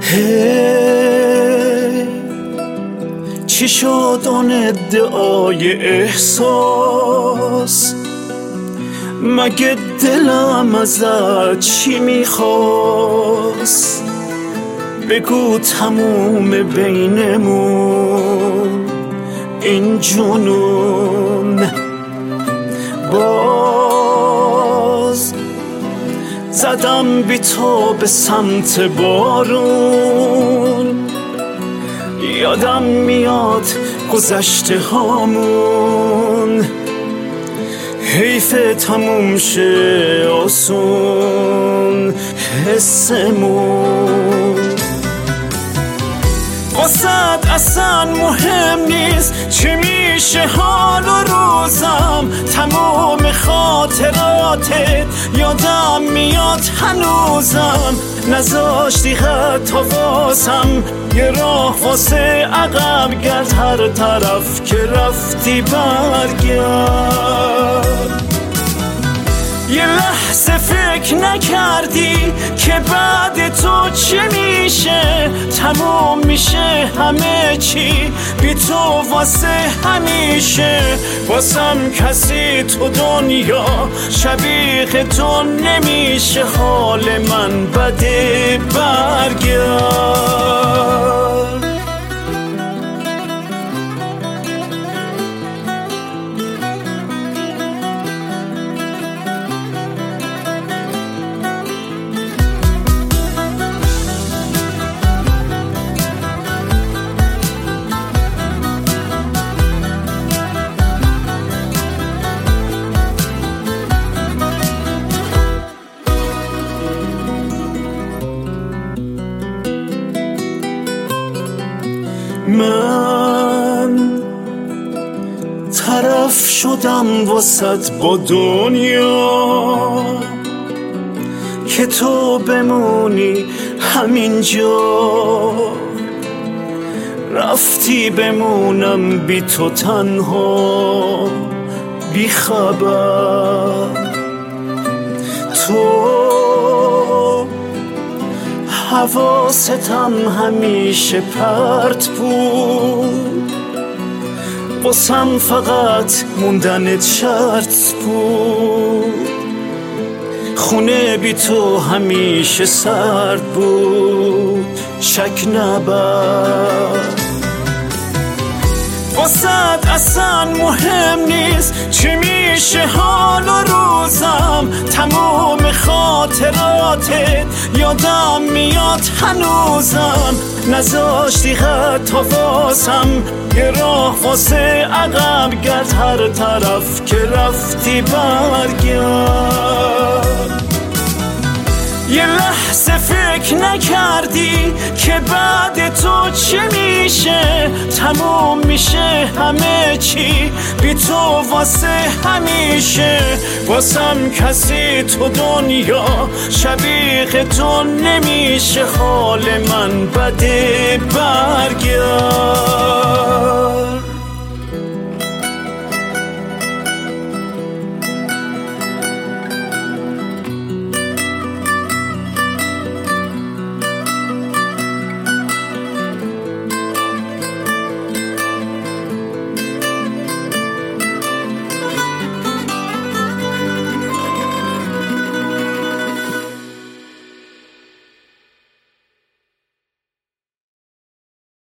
چی شد اون ادعای احساس؟ مگه دلم ازت چی میخواست؟ بگو تموم بینمون این جنون. باز زدم بی تو به سمت بارون، یادم میاد گذشته هامون. حیف تموم شه آسون حسمون. واسد اصلا مهم نیست چی میشه حال و روزم، تمام خاطراتت یادم میاد هنوزم. نذاشتی حتی واسم یه راه واسه عقب گرد، هر طرف که رفتی برگرد. یه لحظه فکر نکردی که بعد تو چه میشه؟ تموم میشه همه چی بی تو واسه همیشه. واسم کسی تو دنیا شبیه تو نمیشه، حال من بده برگرد. من طرف شدم واسط با دنیا که تو بمونی همینجا. رفتی بمونم بی تو تنها بی خبر. تو حواستم همیشه پرت بود، واسم فقط موندنت شرط بود. خونه بی تو همیشه سرد بود، شک نبر. واسد اصلا مهم نیست چی میشه حال و روزم، تمام خاطراتت یادم میاد هنوزم. نذاشتی حتی واسم یه راه واسه عقب گرد، هر طرف که رفتی برگرد. یه لحظه فکر نکردی که بعد تو چه میشه؟ تموم میشه همه چی بی تو واسه همیشه. واسم کسی تو دنیا شبیه تو نمیشه، حال من بده برگرد.